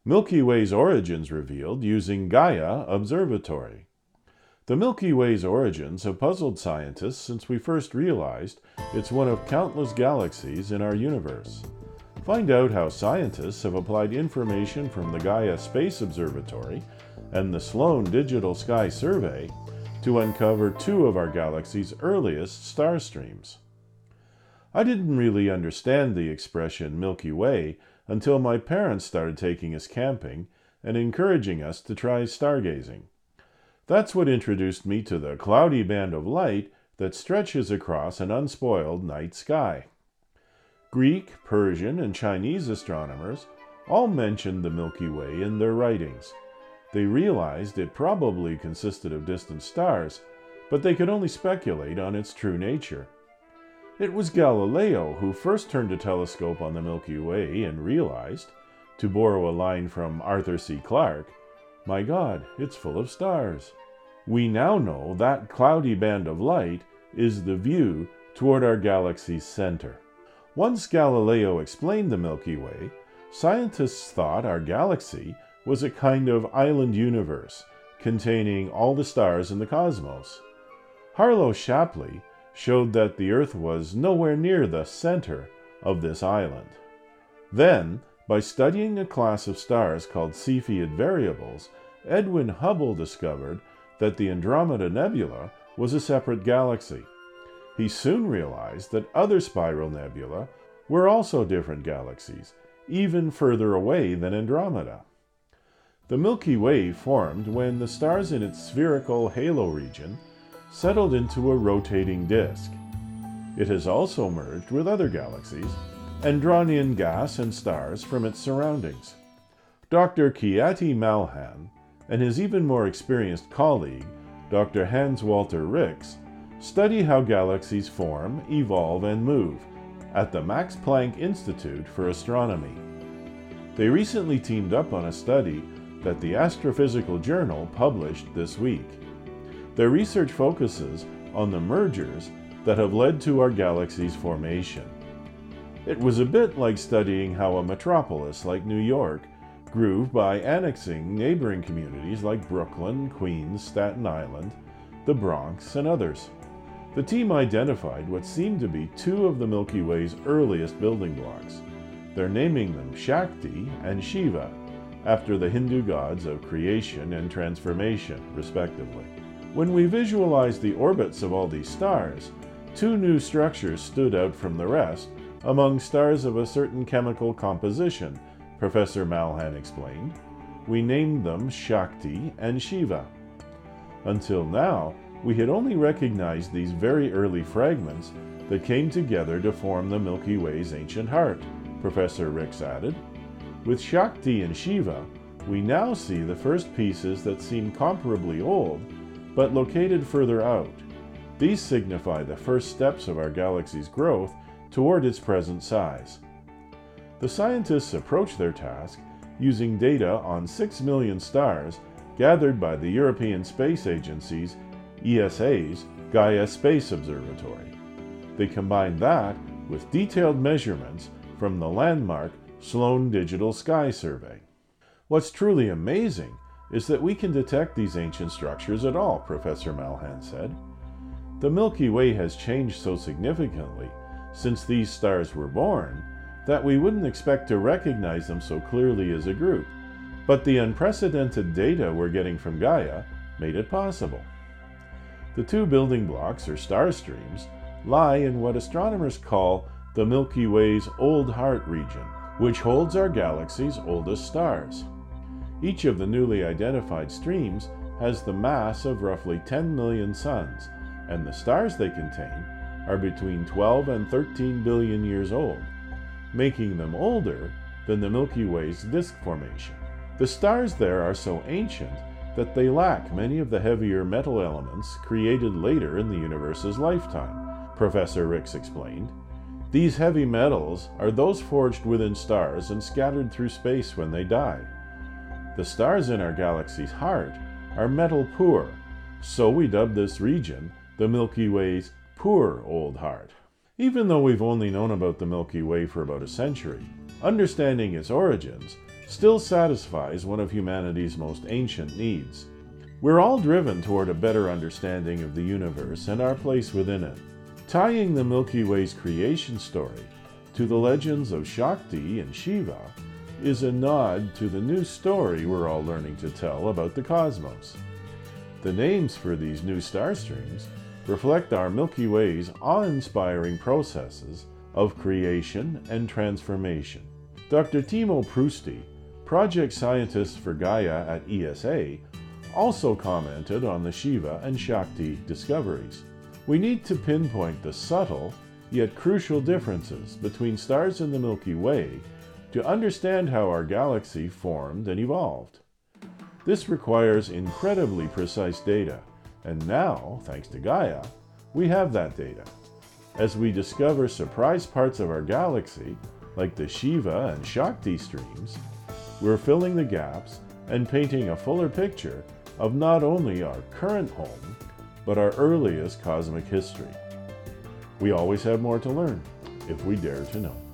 Milky Way's origins revealed using Gaia Observatory. The Milky Way's origins have puzzled scientists since we first realized it's one of countless galaxies in our universe. Find out how scientists have applied information from the Gaia Space Observatory and the Sloan Digital Sky Survey to uncover two of our galaxy's earliest star streams. I didn't really understand the expression Milky Way until my parents started taking us camping and encouraging us to try stargazing. That's what introduced me to the cloudy band of light that stretches across an unspoiled night sky. Greek, Persian, and Chinese astronomers all mentioned the Milky Way in their writings. They realized it probably consisted of distant stars, but they could only speculate on its true nature. It was Galileo who first turned a telescope on the Milky Way and realized, to borrow a line from Arthur C. Clarke, "My God, it's full of stars." We now know that cloudy band of light is the view toward our galaxy's center. Once Galileo explained the Milky Way, scientists thought our galaxy was a kind of island universe containing all the stars in the cosmos. Harlow Shapley showed that the Earth was nowhere near the center of this island. Then, by studying a class of stars called Cepheid variables, Edwin Hubble discovered that the Andromeda Nebula was a separate galaxy. He soon realized that other spiral nebulae were also different galaxies, even further away than Andromeda. The Milky Way formed when the stars in its spherical halo region settled into a rotating disk. It has also merged with other galaxies and drawn in gas and stars from its surroundings. Dr. Keyati Malhan and his even more experienced colleague, Dr. Hans-Walter Rix, study how galaxies form, evolve, and move at the Max Planck Institute for Astronomy. They recently teamed up on a study that the Astrophysical Journal published this week. Their research focuses on the mergers that have led to our galaxy's formation. It was a bit like studying how a metropolis like New York grew by annexing neighboring communities like Brooklyn, Queens, Staten Island, the Bronx, and others. The team identified what seemed to be two of the Milky Way's earliest building blocks. They're naming them Shakti and Shiva, after the Hindu gods of creation and transformation, respectively. When we visualized the orbits of all these stars, two new structures stood out from the rest among stars of a certain chemical composition, Professor Malhan explained. We named them Shakti and Shiva. Until now, we had only recognized these very early fragments that came together to form the Milky Way's ancient heart, Professor Rix added. With Shakti and Shiva, we now see the first pieces that seem comparably old, but located further out. These signify the first steps of our galaxy's growth toward its present size. The scientists approach their task using data on 6 million stars gathered by the European Space Agency's ESA's Gaia Space Observatory. They combine that with detailed measurements from the landmark Sloan Digital Sky Survey. What's truly amazing is that we can detect these ancient structures at all, Professor Malhan said. The Milky Way has changed so significantly since these stars were born that we wouldn't expect to recognize them so clearly as a group, but the unprecedented data we're getting from Gaia made it possible. The two building blocks, or star streams, lie in what astronomers call the Milky Way's Old Heart region, which holds our galaxy's oldest stars. Each of the newly identified streams has the mass of roughly 10 million suns, and the stars they contain are between 12 and 13 billion years old, making them older than the Milky Way's disk formation. The stars there are so ancient that they lack many of the heavier metal elements created later in the universe's lifetime, Professor Rix explained. These heavy metals are those forged within stars and scattered through space when they die. The stars in our galaxy's heart are metal poor, so we dub this region the Milky Way's poor old heart. Even though we've only known about the Milky Way for about a century, understanding its origins still satisfies one of humanity's most ancient needs. We're all driven toward a better understanding of the universe and our place within it. Tying the Milky Way's creation story to the legends of Shakti and Shiva is a nod to the new story we're all learning to tell about the cosmos. The names for these new star streams reflect our Milky Way's awe-inspiring processes of creation and transformation. Dr. Timo Prusti, project scientist for Gaia at ESA, also commented on the Shiva and Shakti discoveries. We need to pinpoint the subtle yet crucial differences between stars in the Milky Way to understand how our galaxy formed and evolved. This requires incredibly precise data, and now, thanks to Gaia, we have that data. As we discover surprise parts of our galaxy, like the Shiva and Shakti streams, we're filling the gaps and painting a fuller picture of not only our current home, but our earliest cosmic history. We always have more to learn if we dare to know.